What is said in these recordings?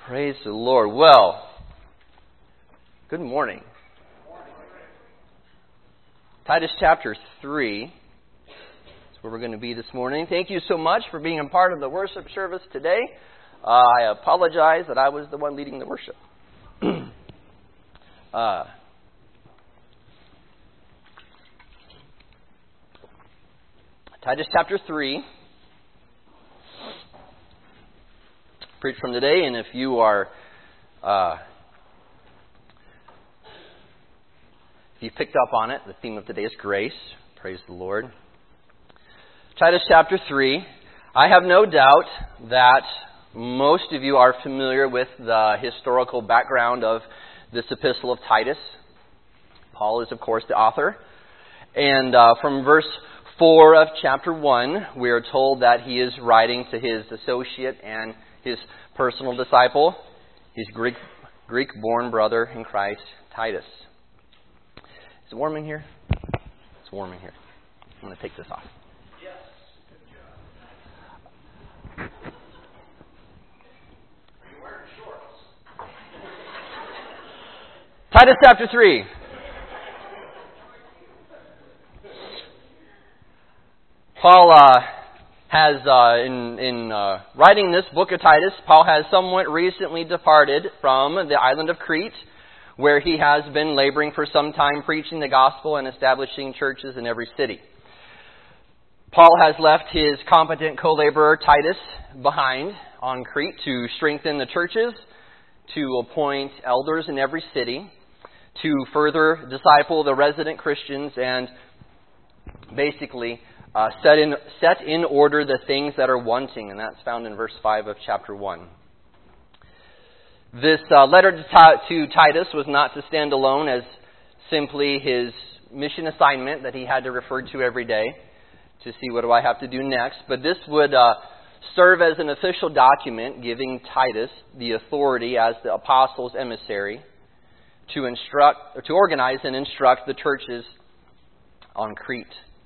Praise the Lord. Well, good morning. Titus chapter 3 is where we're going to be this morning. Thank you so much for being a part of the worship service today. I apologize that I was the one leading the worship. Titus chapter 3. Preach from today, and if you are if you picked up on it, the theme of today is grace. Praise the Lord. Titus chapter 3. I have no doubt that most of you are familiar with the historical background of this epistle of Titus. Paul is, of course, the author. And from verse 4 of chapter 1, we are told that he is writing to his associate and his personal disciple, his Greek-born brother in Christ, Titus. Is it warm in here? It's warm in here. I'm going to take this off. Yes. Good job. Are you wearing shorts? Titus chapter 3. Paul has, in writing this book of Titus, Paul has somewhat recently departed from the island of Crete, where he has been laboring for some time preaching the gospel and establishing churches in every city. Paul has left his competent co-laborer Titus behind on Crete to strengthen the churches, to appoint elders in every city, to further disciple the resident Christians, and basically set in order the things that are wanting, and that's found in verse 5 of chapter 1. This letter to Titus was not to stand alone as simply his mission assignment that he had to refer to every day to see what do I have to do next, but this would serve as an official document giving Titus the authority as the apostle's emissary to organize and instruct the churches on Crete.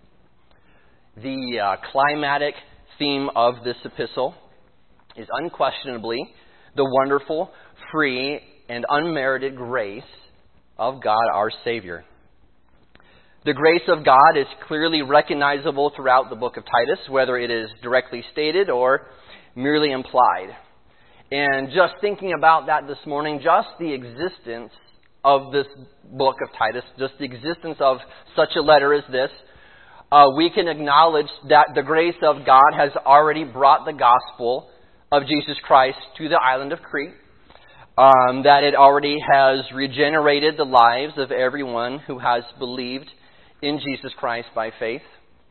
The climatic theme of this epistle is unquestionably the wonderful, free, and unmerited grace of God our Savior. The grace of God is clearly recognizable throughout the book of Titus, whether it is directly stated or merely implied. And just thinking about that this morning, just the existence of this book of Titus, just the existence of such a letter as this, we can acknowledge that the grace of God has already brought the gospel of Jesus Christ to the island of Crete, that it already has regenerated the lives of everyone who has believed in Jesus Christ by faith.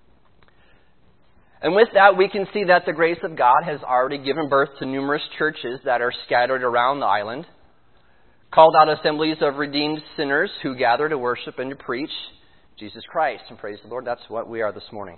And with that, we can see that the grace of God has already given birth to numerous churches that are scattered around the island, called out assemblies of redeemed sinners who gather to worship and to preach Jesus Christ. And praise the Lord, that's what we are this morning.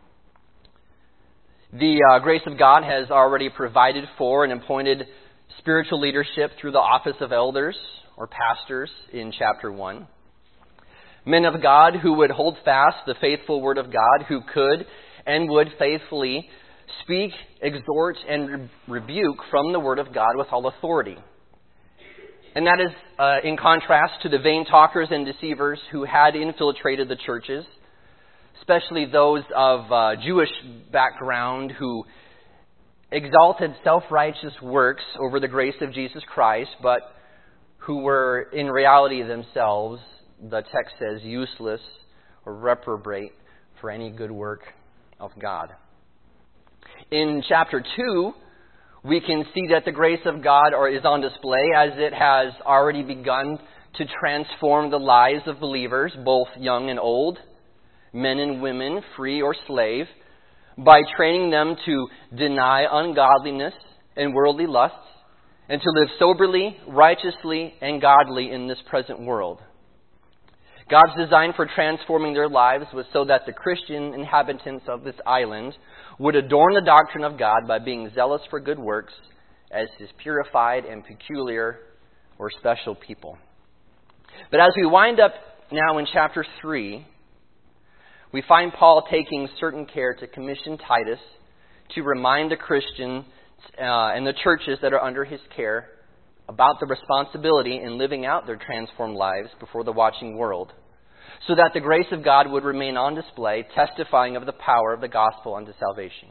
The grace of God has already provided for and appointed spiritual leadership through the office of elders or pastors in chapter 1. Men of God who would hold fast the faithful word of God, who could and would faithfully speak, exhort, and rebuke from the word of God with all authority. And that is in contrast to the vain talkers and deceivers who had infiltrated the churches, especially those of Jewish background who exalted self-righteous works over the grace of Jesus Christ, but who were in reality themselves, the text says, useless or reprobate for any good work of God. In chapter 2, we can see that the grace of God is on display as it has already begun to transform the lives of believers, both young and old, men and women, free or slave, by training them to deny ungodliness and worldly lusts and to live soberly, righteously, and godly in this present world. God's design for transforming their lives was so that the Christian inhabitants of this island would adorn the doctrine of God by being zealous for good works as His purified and peculiar or special people. But as we wind up now in chapter 3, we find Paul taking certain care to commission Titus to remind the Christians and the churches that are under his care about the responsibility in living out their transformed lives before the watching world, so that the grace of God would remain on display, testifying of the power of the gospel unto salvation.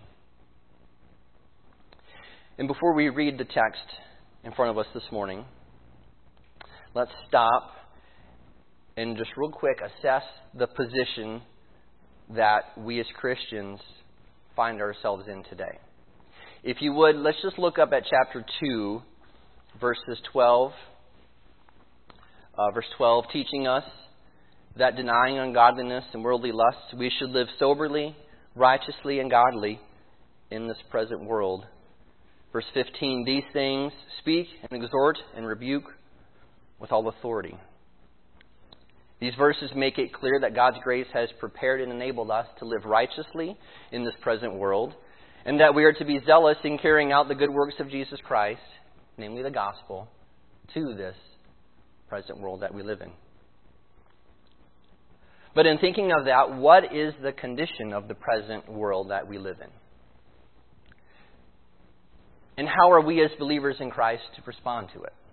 And before we read the text in front of us this morning, let's stop and just real quick assess the position that we as Christians find ourselves in today. If you would, let's just look up at chapter 2, verses 12. Verse 12, teaching us that denying ungodliness and worldly lusts, we should live soberly, righteously, and godly in this present world. Verse 15, these things speak and exhort and rebuke with all authority. These verses make it clear that God's grace has prepared and enabled us to live righteously in this present world, and that we are to be zealous in carrying out the good works of Jesus Christ, namely the gospel, to this present world that we live in. But in thinking of that, what is the condition of the present world that we live in? And how are we as believers in Christ to respond to it?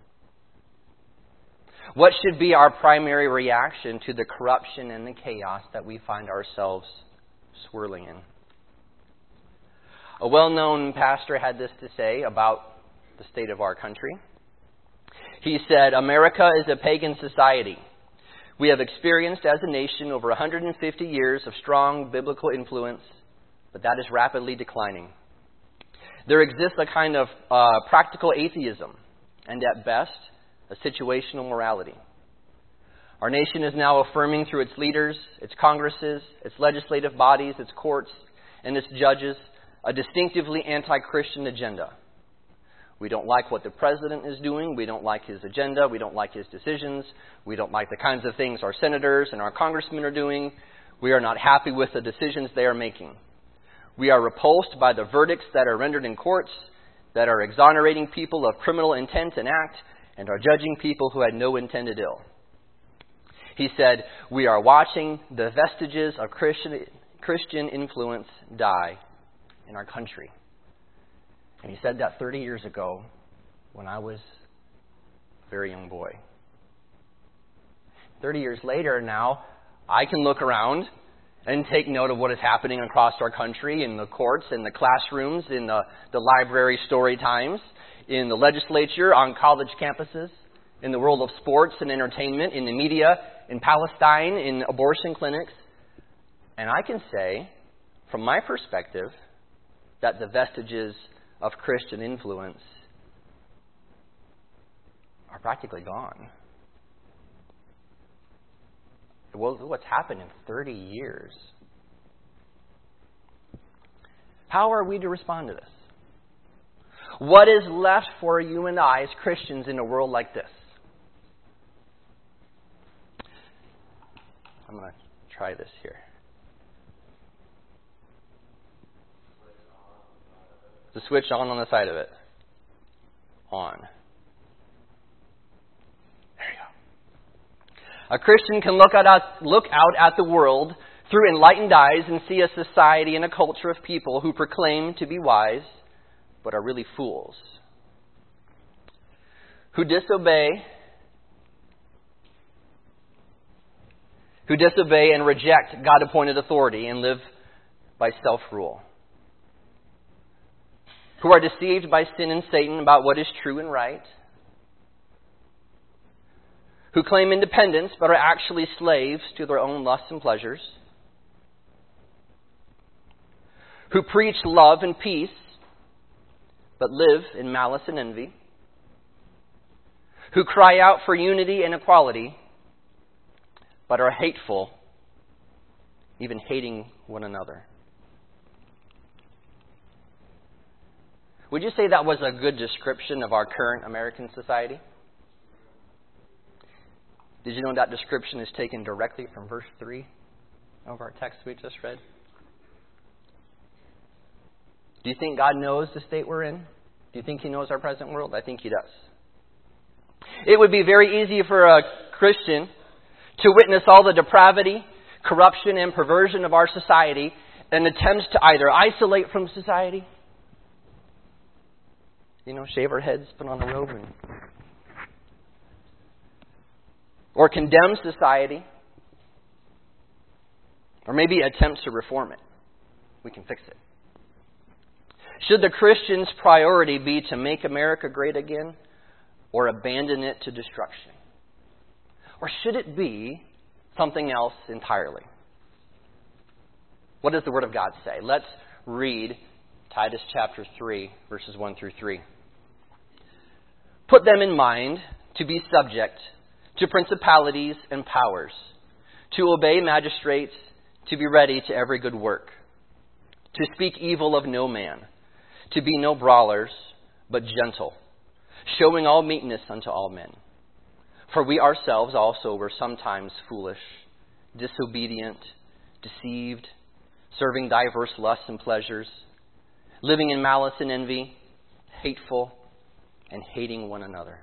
What should be our primary reaction to the corruption and the chaos that we find ourselves swirling in? A well-known pastor had this to say about the state of our country. He said, America is a pagan society. We have experienced as a nation over 150 years of strong biblical influence, but that is rapidly declining. There exists a kind of practical atheism, and at best, a situational morality. Our nation is now affirming through its leaders, its congresses, its legislative bodies, its courts, and its judges a distinctively anti-Christian agenda. We don't like what the president is doing. We don't like his agenda. We don't like his decisions. We don't like the kinds of things our senators and our congressmen are doing. We are not happy with the decisions they are making. We are repulsed by the verdicts that are rendered in courts, that are exonerating people of criminal intent and act, and are judging people who had no intended ill. He said, we are watching the vestiges of Christian influence die in our country. And he said that 30 years ago when I was a very young boy. 30 years later now, I can look around and take note of what is happening across our country in the courts, in the classrooms, in the library story times, in the legislature, on college campuses, in the world of sports and entertainment, in the media, in Palestine, in abortion clinics. And I can say, from my perspective, that the vestiges of Christian influence are practically gone. What's happened in 30 years? How are we to respond to this? What is left for you and I as Christians in a world like this? I'm going to try this here. The switch on the side of it. On. There you go. A Christian can look out at the world through enlightened eyes and see a society and a culture of people who proclaim to be wise, but are really fools. Who disobey and reject God-appointed authority and live by self-rule. Who are deceived by sin and Satan about what is true and right. Who claim independence but are actually slaves to their own lusts and pleasures. Who preach love and peace but live in malice and envy. Who cry out for unity and equality but are hateful, even hating one another. Would you say that was a good description of our current American society? Did you know that description is taken directly from verse 3 of our text we just read? Do you think God knows the state we're in? Do you think He knows our present world? I think He does. It would be very easy for a Christian to witness all the depravity, corruption, and perversion of our society and attempts to either isolate from society, shave our heads, put on a robe, and or condemn society, or maybe attempt to reform it. We can fix it. Should the Christian's priority be to make America great again or abandon it to destruction? Or should it be something else entirely? What does the Word of God say? Let's read Titus chapter 3, verses 1 through 3. Put them in mind to be subject to principalities and powers, to obey magistrates, to be ready to every good work, to speak evil of no man, to be no brawlers, but gentle, showing all meekness unto all men. For we ourselves also were sometimes foolish, disobedient, deceived, serving diverse lusts and pleasures, living in malice and envy, hateful, and hating one another.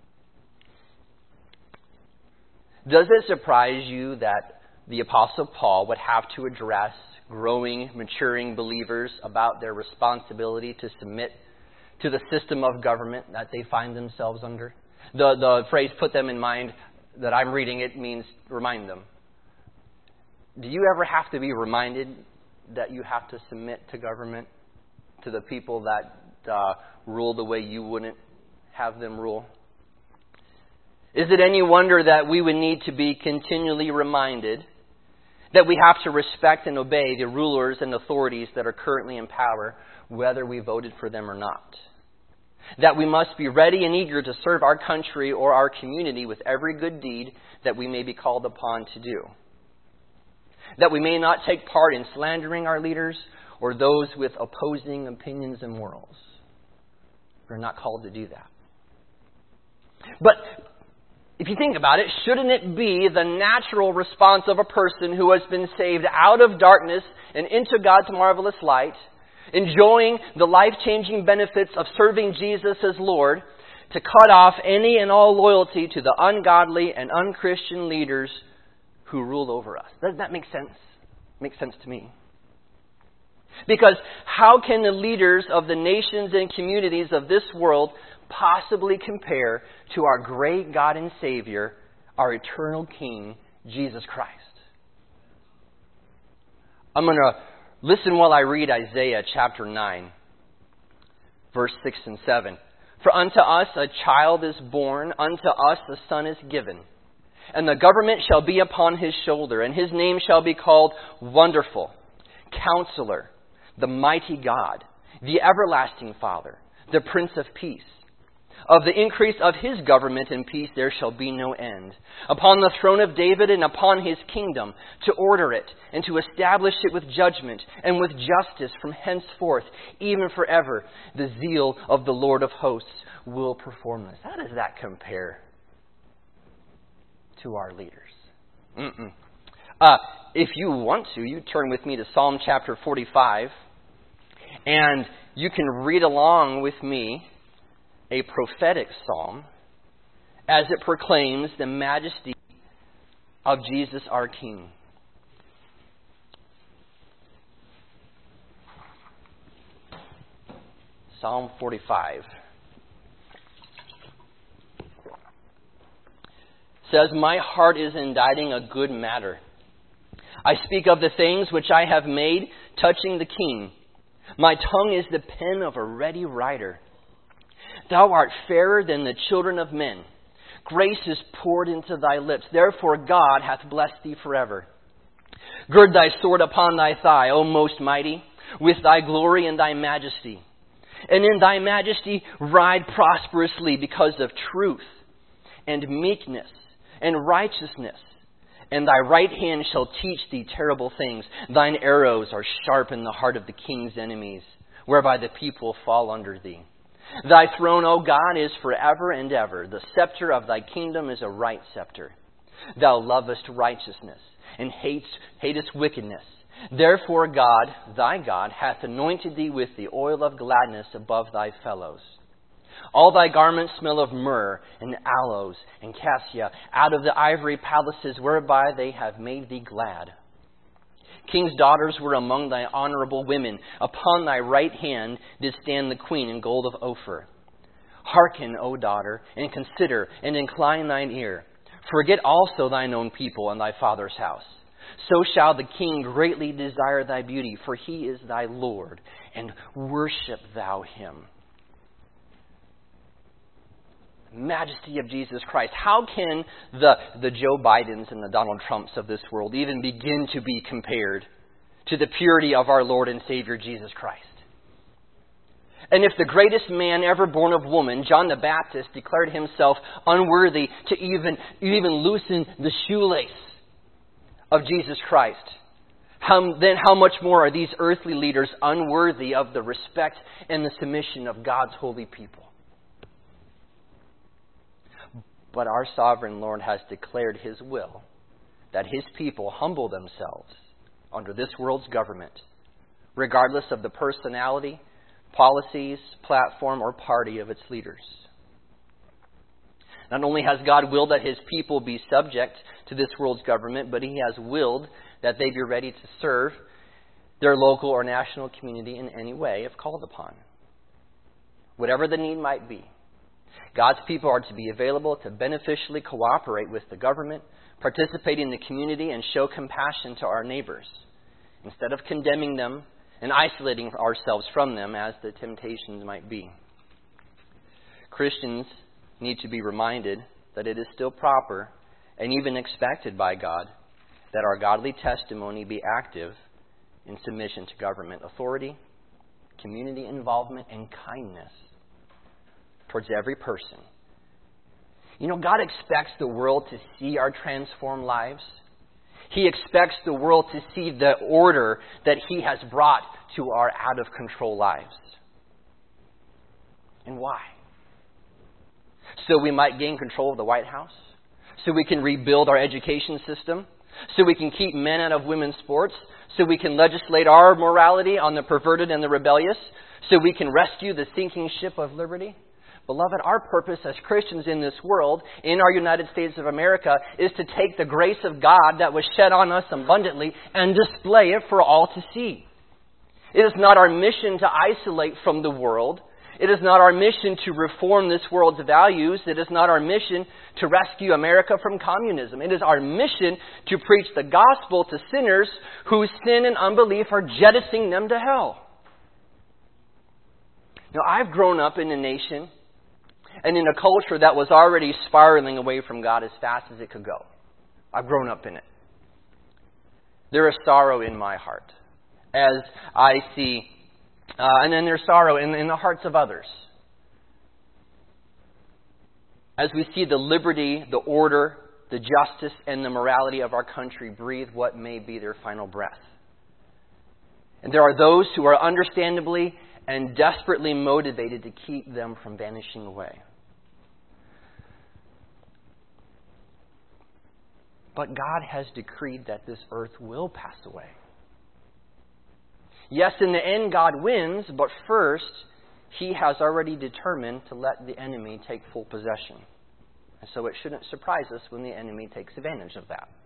Does it surprise you that the Apostle Paul would have to address growing, maturing believers about their responsibility to submit to the system of government that they find themselves under? The phrase, put them in mind, that I'm reading, it means remind them. Do you ever have to be reminded that you have to submit to government, to the people that rule the way you wouldn't have them rule? Is it any wonder that we would need to be continually reminded that we have to respect and obey the rulers and authorities that are currently in power, whether we voted for them or not? That we must be ready and eager to serve our country or our community with every good deed that we may be called upon to do. That we may not take part in slandering our leaders or those with opposing opinions and morals. We're not called to do that. But if you think about it, shouldn't it be the natural response of a person who has been saved out of darkness and into God's marvelous light, enjoying the life-changing benefits of serving Jesus as Lord, to cut off any and all loyalty to the ungodly and unchristian leaders who rule over us? Doesn't that make sense? Makes sense to me. Because how can the leaders of the nations and communities of this world possibly compare to our great God and Savior, our eternal King, Jesus Christ? I'm going to listen while I read Isaiah chapter 9, verse 6 and 7. For unto us a child is born, unto us a son is given. And the government shall be upon his shoulder, and his name shall be called Wonderful, Counselor, the Mighty God, the Everlasting Father, the Prince of Peace. Of the increase of his government and peace there shall be no end, upon the throne of David and upon his kingdom, to order it and to establish it with judgment and with justice from henceforth, even forever. The zeal of the Lord of hosts will perform this. How does that compare to our leaders? If you want to, you turn with me to Psalm chapter 45, and you can read along with me a prophetic psalm as it proclaims the majesty of Jesus our King. Psalm 45 says, My heart is inditing a good matter. I speak of the things which I have made touching the King. My tongue is the pen of a ready writer. Thou art fairer than the children of men. Grace is poured into thy lips. Therefore God hath blessed thee forever. Gird thy sword upon thy thigh, O most mighty, with thy glory and thy majesty. And in thy majesty ride prosperously because of truth and meekness and righteousness. And thy right hand shall teach thee terrible things. Thine arrows are sharp in the heart of the king's enemies, whereby the people fall under thee. Thy throne, O God, is forever and ever. The scepter of thy kingdom is a right scepter. Thou lovest righteousness and hatest wickedness. Therefore God, thy God, hath anointed thee with the oil of gladness above thy fellows. All thy garments smell of myrrh and aloes and cassia, out of the ivory palaces whereby they have made thee glad. King's daughters were among thy honorable women. Upon thy right hand did stand the queen in gold of Ophir. Hearken, O daughter, and consider, and incline thine ear. Forget also thine own people and thy father's house. So shall the king greatly desire thy beauty, for he is thy Lord, and worship thou him. Majesty of Jesus Christ. How can the Joe Bidens and the Donald Trumps of this world even begin to be compared to the purity of our Lord and Savior Jesus Christ? And if the greatest man ever born of woman, John the Baptist, declared himself unworthy to even loosen the shoelace of Jesus Christ, then how much more are these earthly leaders unworthy of the respect and the submission of God's holy people? But our sovereign Lord has declared His will, that His people humble themselves under this world's government, regardless of the personality, policies, platform, or party of its leaders. Not only has God willed that His people be subject to this world's government, but He has willed that they be ready to serve their local or national community in any way if called upon, whatever the need might be. God's people are to be available to beneficially cooperate with the government, participate in the community, and show compassion to our neighbors, instead of condemning them and isolating ourselves from them as the temptations might be. Christians need to be reminded that it is still proper and even expected by God that our godly testimony be active in submission to government authority, community involvement, and kindness towards every person. You know, God expects the world to see our transformed lives. He expects the world to see the order that He has brought to our out-of-control lives. And why? So we might gain control of the White House? So we can rebuild our education system? So we can keep men out of women's sports? So we can legislate our morality on the perverted and the rebellious? So we can rescue the sinking ship of liberty? Beloved, our purpose as Christians in this world, in our United States of America, is to take the grace of God that was shed on us abundantly and display it for all to see. It is not our mission to isolate from the world. It is not our mission to reform this world's values. It is not our mission to rescue America from communism. It is our mission to preach the gospel to sinners whose sin and unbelief are jettisoning them to hell. Now, I've grown up in a nation and in a culture that was already spiraling away from God as fast as it could go. I've grown up in it. There is sorrow in my heart as I see, and then there's sorrow in the hearts of others, as we see the liberty, the order, the justice, and the morality of our country breathe what may be their final breath. And there are those who are understandably and desperately motivated to keep them from vanishing away. But God has decreed that this earth will pass away. Yes, in the end, God wins, but first, He has already determined to let the enemy take full possession. And so it shouldn't surprise us when the enemy takes advantage of that.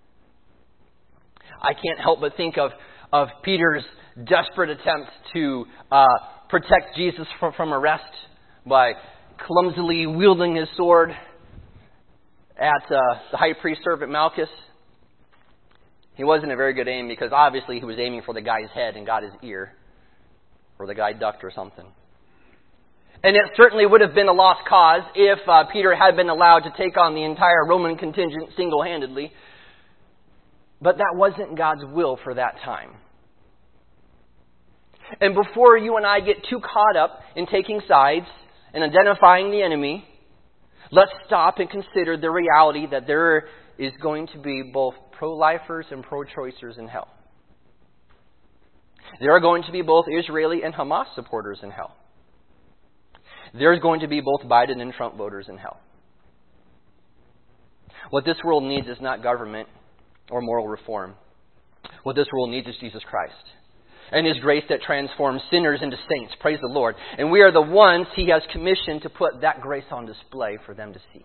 I can't help but think of Peter's desperate attempt to protect Jesus from arrest by clumsily wielding his sword at the high priest's servant Malchus. He wasn't a very good aim because obviously he was aiming for the guy's head and got his ear, or the guy ducked or something. And it certainly would have been a lost cause if Peter had been allowed to take on the entire Roman contingent single-handedly. But that wasn't God's will for that time. And before you and I get too caught up in taking sides and identifying the enemy, let's stop and consider the reality that there is going to be both pro-lifers and pro-choicers in hell. There are going to be both Israeli and Hamas supporters in hell. There's going to be both Biden and Trump voters in hell. What this world needs is not government or moral reform. What this world needs is Jesus Christ and His grace that transforms sinners into saints. Praise the Lord. And we are the ones He has commissioned to put that grace on display for them to see.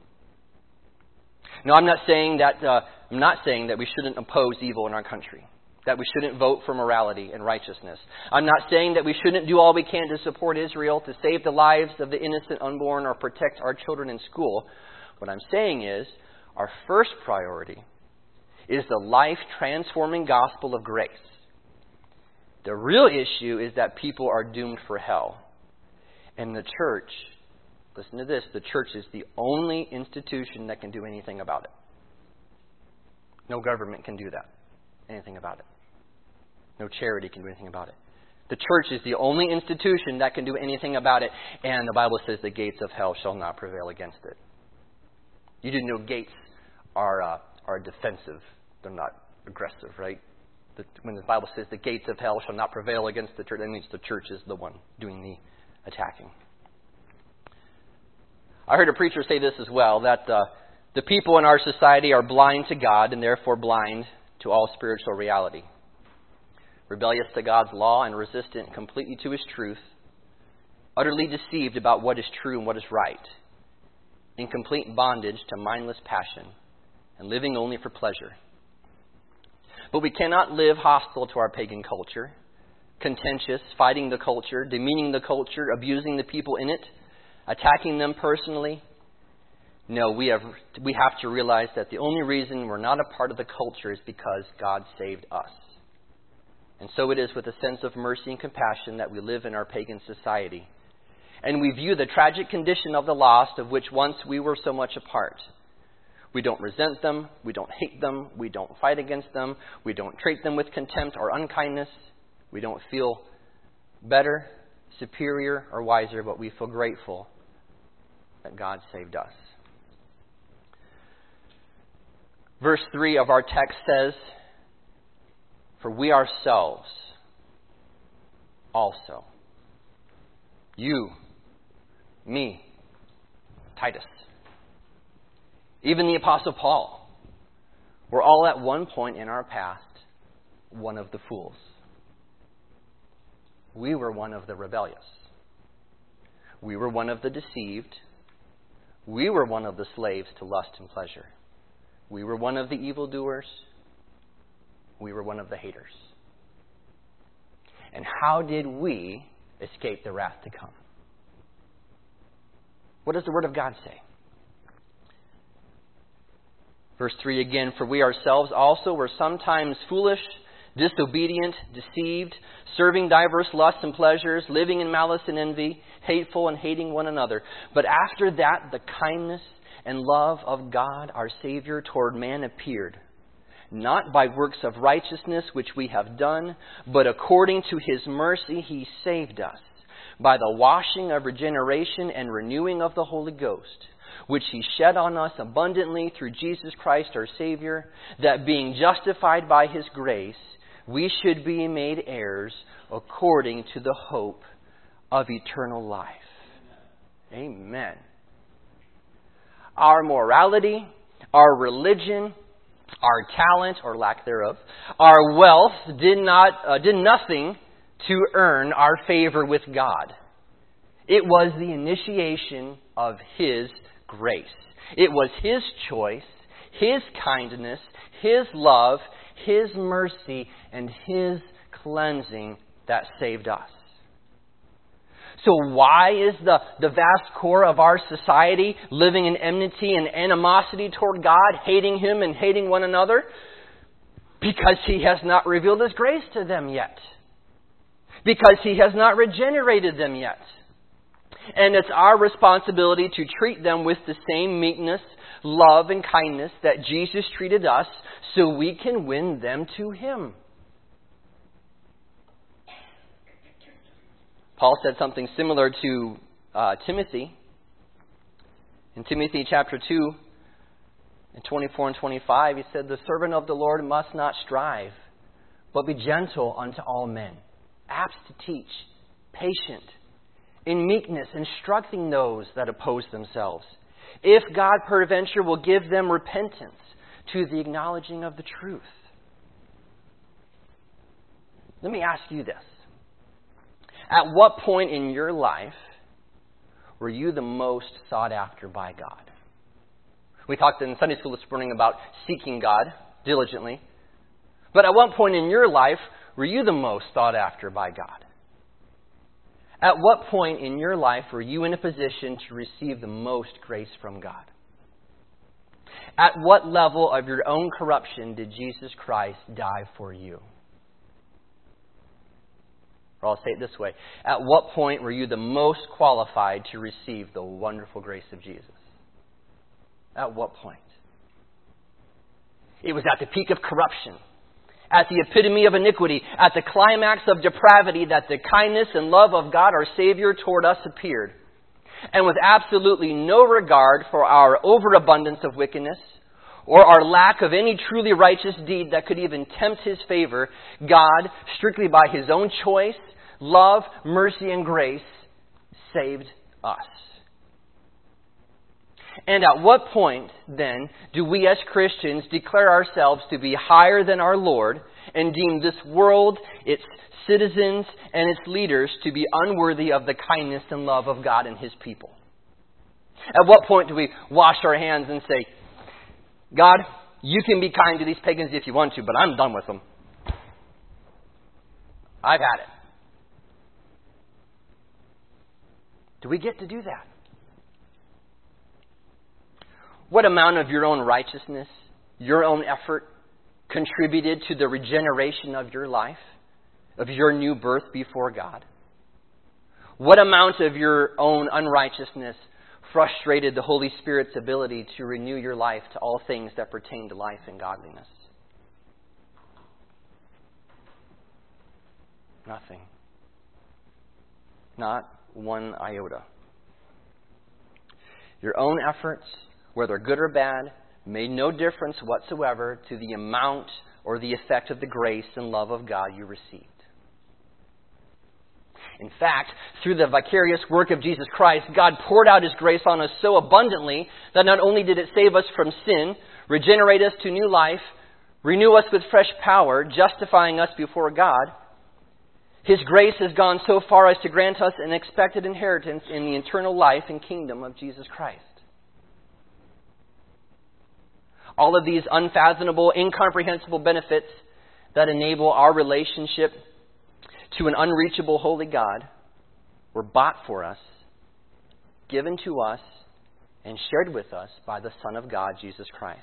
Now, I'm not saying that we shouldn't oppose evil in our country, that we shouldn't vote for morality and righteousness. I'm not saying that we shouldn't do all we can to support Israel, to save the lives of the innocent unborn, or protect our children in school. What I'm saying is, Our first priority is the life-transforming gospel of grace. The real issue is that people are doomed for hell. And the church, listen to this, the church is the only institution that can do anything about it. No government can do that, anything about it. No charity can do anything about it. The church is the only institution that can do anything about it. And the Bible says the gates of hell shall not prevail against it. You didn't know gates are defensive. They're not aggressive, right? When the Bible says the gates of hell shall not prevail against the church, that means the church is the one doing the attacking. I heard a preacher say this as well, that the people in our society are blind to God and therefore blind to all spiritual reality. Rebellious to God's law and resistant completely to His truth, utterly deceived about what is true and what is right, in complete bondage to mindless passion, and living only for pleasure. But we cannot live hostile to our pagan culture, contentious, fighting the culture, demeaning the culture, abusing the people in it, attacking them personally. No, we have to realize that the only reason we're not a part of the culture is because God saved us. And so it is with a sense of mercy and compassion that we live in our pagan society. And we view the tragic condition of the lost, of which once we were so much a part. We don't resent them. We don't hate them. We don't fight against them. We don't treat them with contempt or unkindness. We don't feel better, superior, or wiser, but we feel grateful that God saved us. Verse 3 of our text says, "For we ourselves also," you, me, Titus, even the Apostle Paul, were all at one point in our past one of the fools. We were one of the rebellious. We were one of the deceived. We were one of the slaves to lust and pleasure. We were one of the evildoers. We were one of the haters. And how did we escape the wrath to come? What does the Word of God say? Verse 3 again, "For we ourselves also were sometimes foolish, disobedient, deceived, serving diverse lusts and pleasures, living in malice and envy, hateful and hating one another. But after that, the kindness and love of God our Savior toward man appeared, not by works of righteousness which we have done, but according to His mercy He saved us, by the washing of regeneration and renewing of the Holy Ghost, which He shed on us abundantly through Jesus Christ our Savior, that being justified by His grace, we should be made heirs according to the hope of eternal life." Amen. Our morality, our religion, our talent or lack thereof, our wealth did nothing to earn our favor with God. It was the initiation of His grace. It was His choice, His kindness, His love, His mercy, and His cleansing that saved us. So why is the vast core of our society living in enmity and animosity toward God, hating Him and hating one another? Because He has not revealed His grace to them yet. Because He has not regenerated them yet. And it's our responsibility to treat them with the same meekness, love, and kindness that Jesus treated us, so we can win them to Him. Paul said something similar to Timothy. In Timothy chapter 2, in 24 and 25, he said, "The servant of the Lord must not strive, but be gentle unto all men, apt to teach, patient, in meekness, instructing those that oppose themselves, if God peradventure will give them repentance to the acknowledging of the truth." Let me ask you this. At what point in your life were you the most sought after by God? We talked in Sunday school this morning about seeking God diligently. But at what point in your life were you the most sought after by God? At what point in your life were you in a position to receive the most grace from God? At what level of your own corruption did Jesus Christ die for you? Or I'll say it this way. At what point were you the most qualified to receive the wonderful grace of Jesus? At what point? It was at the peak of corruption, at the epitome of iniquity, at the climax of depravity that the kindness and love of God our Savior toward us appeared. And with absolutely no regard for our overabundance of wickedness or our lack of any truly righteous deed that could even tempt His favor, God, strictly by His own choice, love, mercy, and grace, saved us. And at what point, then, do we as Christians declare ourselves to be higher than our Lord and deem this world, its citizens, and its leaders to be unworthy of the kindness and love of God and His people? At what point do we wash our hands and say, God, you can be kind to these pagans if you want to, but I'm done with them. I've had it. Do we get to do that? What amount of your own righteousness, your own effort, contributed to the regeneration of your life, of your new birth before God? What amount of your own unrighteousness frustrated the Holy Spirit's ability to renew your life to all things that pertain to life and godliness? Nothing. Not one iota. Your own efforts, whether good or bad, made no difference whatsoever to the amount or the effect of the grace and love of God you received. In fact, through the vicarious work of Jesus Christ, God poured out His grace on us so abundantly that not only did it save us from sin, regenerate us to new life, renew us with fresh power, justifying us before God, His grace has gone so far as to grant us an expected inheritance in the eternal life and kingdom of Jesus Christ. All of these unfathomable, incomprehensible benefits that enable our relationship to an unreachable holy God were bought for us, given to us, and shared with us by the Son of God, Jesus Christ.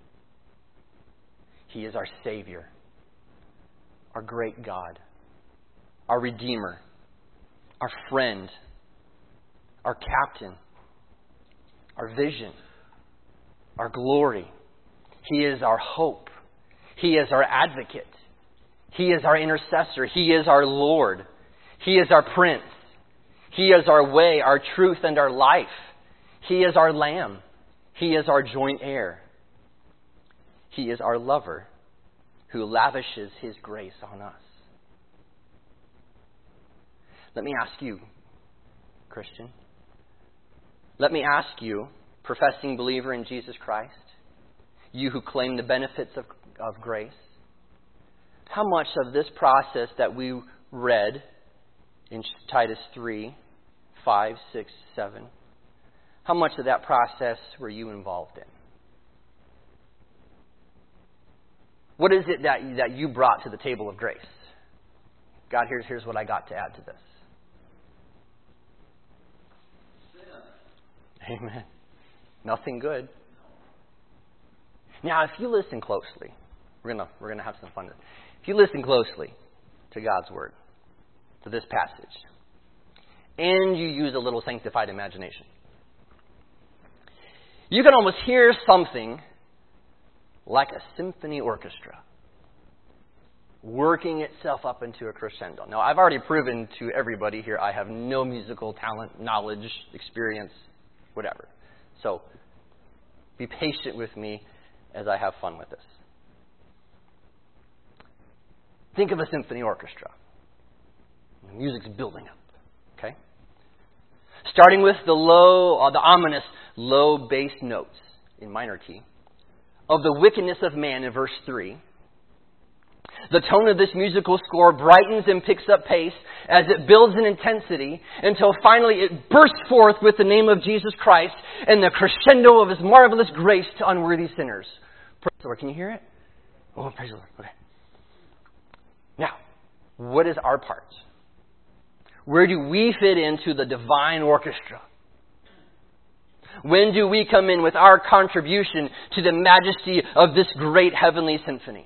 He is our Savior, our great God, our Redeemer, our friend, our captain, our vision, our glory. He is our hope. He is our advocate. He is our intercessor. He is our Lord. He is our Prince. He is our way, our truth, and our life. He is our Lamb. He is our joint heir. He is our lover who lavishes His grace on us. Let me ask you, Christian. Let me ask you, professing believer in Jesus Christ, you who claim the benefits of grace, how much of this process that we read in Titus 3, 5, 6, 7, how much of that process were you involved in? What is it that you brought to the table of grace? God, here's what I got to add to this. Amen. Nothing good. Now, if you listen closely, we're gonna have some fun. If you listen closely to God's Word, to this passage, and you use a little sanctified imagination, you can almost hear something like a symphony orchestra working itself up into a crescendo. Now, I've already proven to everybody here I have no musical talent, knowledge, experience, whatever. So, be patient with me as I have fun with this. Think of a symphony orchestra. The music's building up, okay? Starting with the ominous low bass notes in minor key of the wickedness of man in verse 3. The tone of this musical score brightens and picks up pace as it builds in intensity until finally it bursts forth with the name of Jesus Christ and the crescendo of His marvelous grace to unworthy sinners. Praise the Lord. Can you hear it? Oh, praise the Lord. Okay. Now, what is our part? Where do we fit into the divine orchestra? When do we come in with our contribution to the majesty of this great heavenly symphony?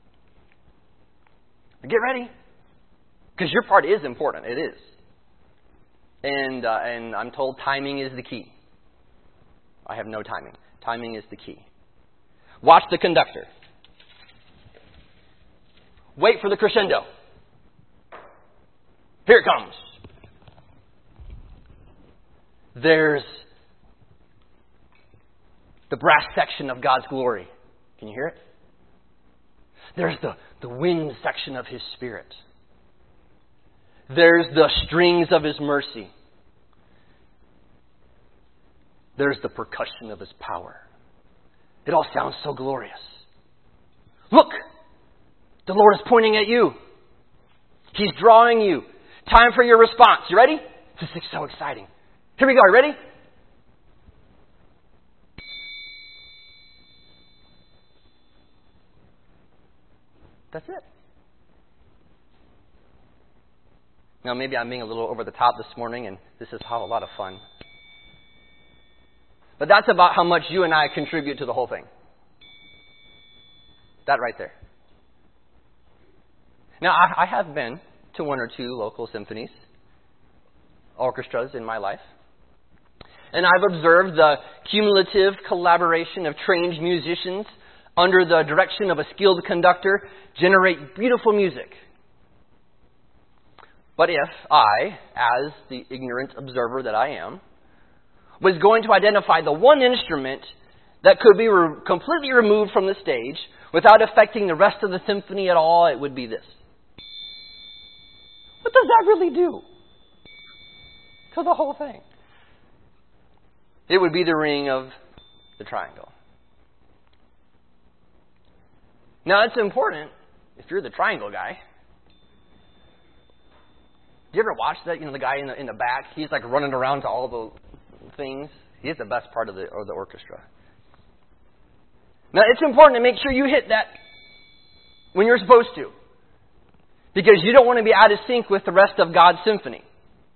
Get ready. Because your part is important. It is. And I'm told timing is the key. I have no timing. Timing is the key. Watch the conductor. Wait for the crescendo. Here it comes. There's the brass section of God's glory. Can you hear it? There's the wind section of His Spirit. There's the strings of His mercy. There's the percussion of His power. It all sounds so glorious. Look! The Lord is pointing at you. He's drawing you. Time for your response. You ready? This is so exciting. Here we go. Are you ready? That's it. Now, maybe I'm being a little over the top this morning, and this is a lot of fun. But that's about how much you and I contribute to the whole thing. That right there. Now, I have been to one or two local symphonies, orchestras in my life. And I've observed the cumulative collaboration of trained musicians under the direction of a skilled conductor generate beautiful music. But if I, as the ignorant observer that I am, was going to identify the one instrument that could be completely removed from the stage without affecting the rest of the symphony at all, it would be this. What does that really do to the whole thing? It would be the ring of the triangle. Now, it's important if you're the triangle guy. Do you ever watch that? You know, the guy in the back, he's like running around to all the things. He's the best part of the orchestra. Now, it's important to make sure you hit that when you're supposed to, because you don't want to be out of sync with the rest of God's symphony.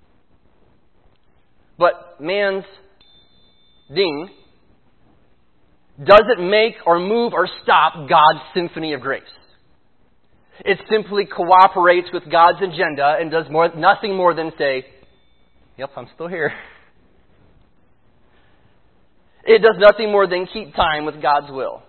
But man's ding doesn't make or move or stop God's symphony of grace. It simply cooperates with God's agenda and does nothing more than say, yep, I'm still here. It does nothing more than keep time with God's will.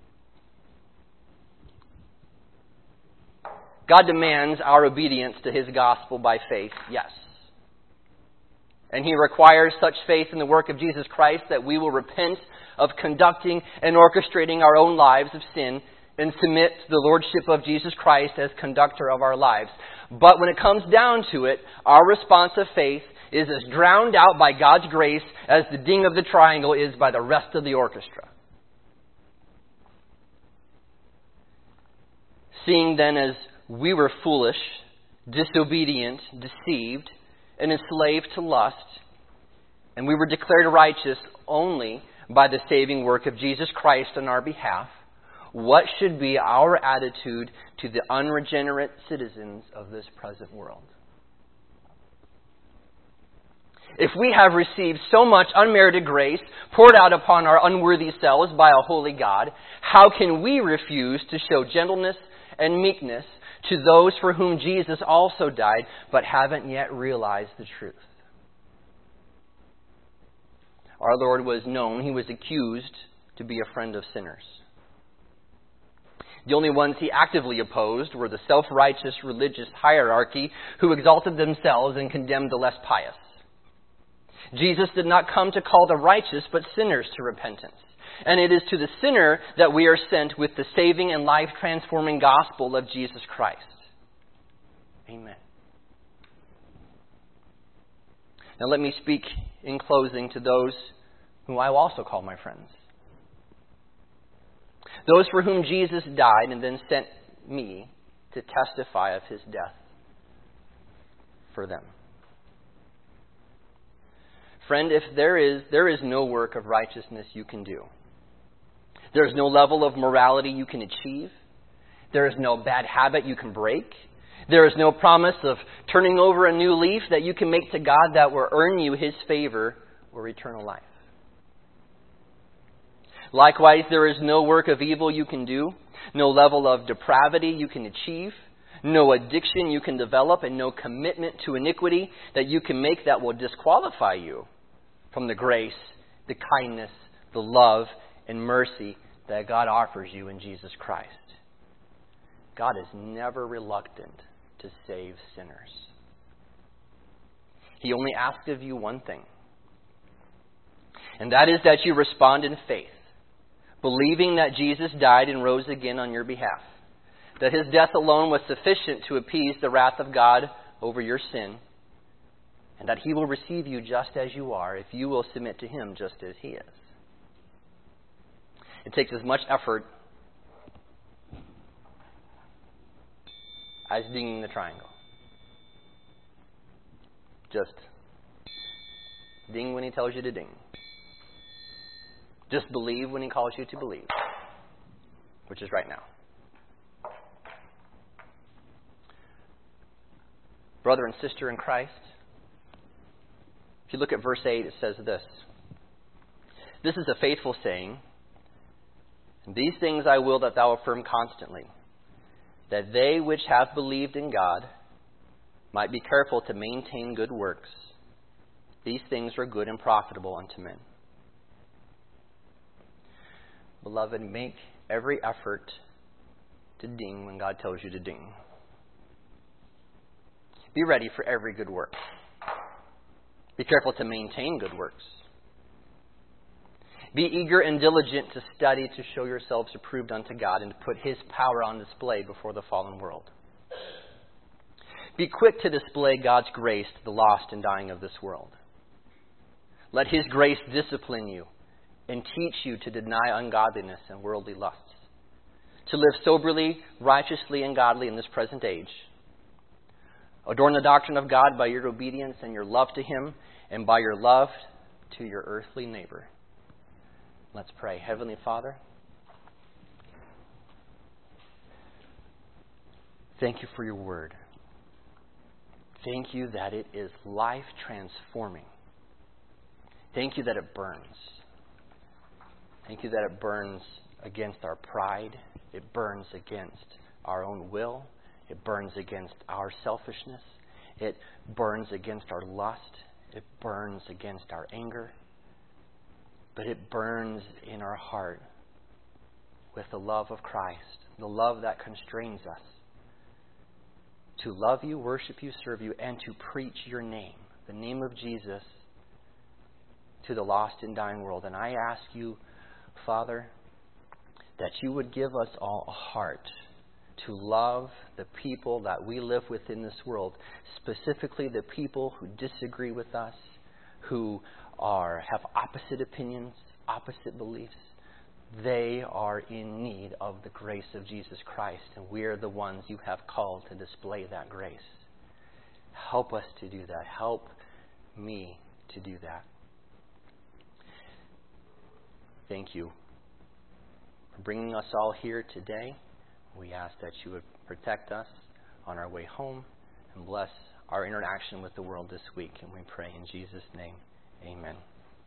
God demands our obedience to His gospel by faith, yes. And He requires such faith in the work of Jesus Christ that we will repent of conducting and orchestrating our own lives of sin and submit to the Lordship of Jesus Christ as conductor of our lives. But when it comes down to it, our response of faith is as drowned out by God's grace as the ding of the triangle is by the rest of the orchestra. Seeing then as we were foolish, disobedient, deceived, and enslaved to lust, and we were declared righteous only by the saving work of Jesus Christ on our behalf, what should be our attitude to the unregenerate citizens of this present world? If we have received so much unmerited grace poured out upon our unworthy selves by a holy God, how can we refuse to show gentleness and meekness to those for whom Jesus also died, but haven't yet realized the truth? Our Lord was known, He was accused to be a friend of sinners. The only ones He actively opposed were the self-righteous religious hierarchy who exalted themselves and condemned the less pious. Jesus did not come to call the righteous, but sinners to repentance. And it is to the sinner that we are sent with the saving and life-transforming gospel of Jesus Christ. Amen. Now let me speak in closing to those whom I will also call my friends. Those for whom Jesus died and then sent me to testify of His death for them. Friend, if there is no work of righteousness you can do. There is no level of morality you can achieve. There is no bad habit you can break. There is no promise of turning over a new leaf that you can make to God that will earn you His favor or eternal life. Likewise, there is no work of evil you can do, no level of depravity you can achieve, no addiction you can develop, and no commitment to iniquity that you can make that will disqualify you from the grace, the kindness, the love, and mercy that God offers you in Jesus Christ. God is never reluctant to save sinners. He only asks of you one thing, and that is that you respond in faith, believing that Jesus died and rose again on your behalf, that his death alone was sufficient to appease the wrath of God over your sin, and that he will receive you just as you are if you will submit to him just as he is. It takes as much effort as dinging the triangle. Just ding when he tells you to ding. Just believe when he calls you to believe, which is right now. Brother and sister in Christ, if you look at verse 8, it says this. This is a faithful saying, and these things I will that thou affirm constantly, that they which have believed in God might be careful to maintain good works. These things are good and profitable unto men. Beloved, make every effort to ding when God tells you to ding. Be ready for every good work. Be careful to maintain good works. Be eager and diligent to study to show yourselves approved unto God and to put his power on display before the fallen world. Be quick to display God's grace to the lost and dying of this world. Let his grace discipline you and teach you to deny ungodliness and worldly lusts, to live soberly, righteously, and godly in this present age. Adorn the doctrine of God by your obedience and your love to him, and by your love to your earthly neighbor. Let's pray. Heavenly Father, thank you for your word. Thank you that it is life transforming. Thank you that it burns. Thank you that it burns against our pride. It burns against our own will. It burns against our selfishness. It burns against our lust. It burns against our anger. But it burns in our heart with the love of Christ, the love that constrains us to love you, worship you, serve you, and to preach your name, the name of Jesus, to the lost and dying world. And I ask you, Father, that you would give us all a heart to love the people that we live with in this world, specifically the people who disagree with us, who have opposite opinions, opposite beliefs. They are in need of the grace of Jesus Christ, and we're the ones you have called to display that grace. Help us to do that. Help me to do that. Thank you for bringing us all here today. We ask that you would protect us on our way home and bless our interaction with the world this week. And we pray in Jesus' name, amen.